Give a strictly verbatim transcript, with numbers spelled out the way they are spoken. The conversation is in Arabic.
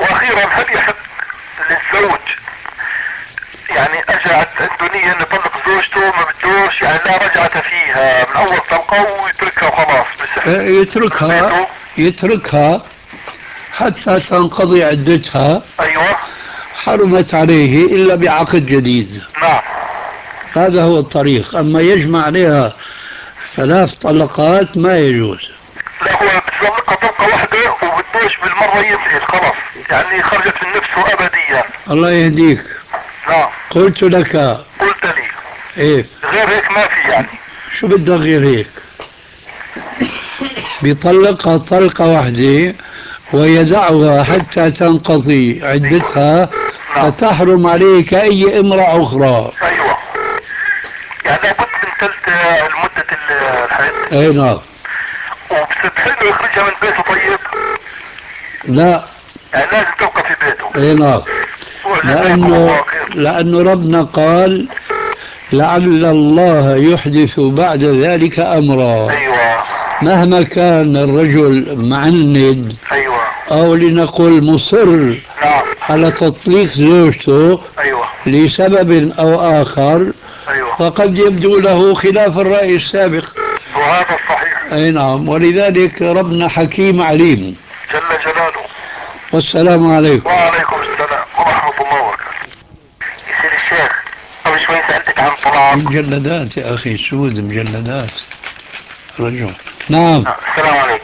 واخيرا هل يحق للزوج يعني اجى عنده نية انه يطلق زوجته ما بدوش يعني لا رجعة فيها من اول طلقة ويتركها وخلاص بصح يتركها بيته؟ يتركها حتى تنقضي عدتها، ايوه. حرمت عليه إلا بعقد جديد. نعم. هذا هو الطريق. أما يجمع عليها ثلاث طلقات ما يجوز. لا هو بتطلقها طلقة واحدة وبدوش بالمرة ينتهي خلاص يعني خرجت من نفسه ابديا. الله يهديك. نعم. قلت لك قلت لي إيه؟ غير هيك ما في يعني. شو بدك غير هيك؟ بيطلقها طلقة واحدة ويدعها حتى تنقضي عدتها، نعم. فتحرم عليه كأي امرأة أخرى. ايوه يعني لابد من ثلث المدة الحياة. أي نعم. وبتحله يخرجها من بيته طيب؟ لا. يعني لازم تبقى في بيته. أي نعم. وجزاكم لأنه الله خير. لأنه ربنا قال لعل الله يحدث بعد ذلك أمرا. ايوه. مهما كان الرجل معند ايوه. أو لنقول مصر نعم. على تطليق زوجته ايوه. لسبب أو آخر، ايوه. فقد يبدو له خلاف الرأي السابق. وهذا الصحيح. أي نعم. ولذلك ربنا حكيم عليم. جل جلاله. والسلام عليكم. وعليكم السلام ورحمة الله وبركاته. يصير الشيخ قبل شوي سألتك عن طلاق. مجلدات يا أخي، سود مجلدات رجل. نعم. السلام عليكم.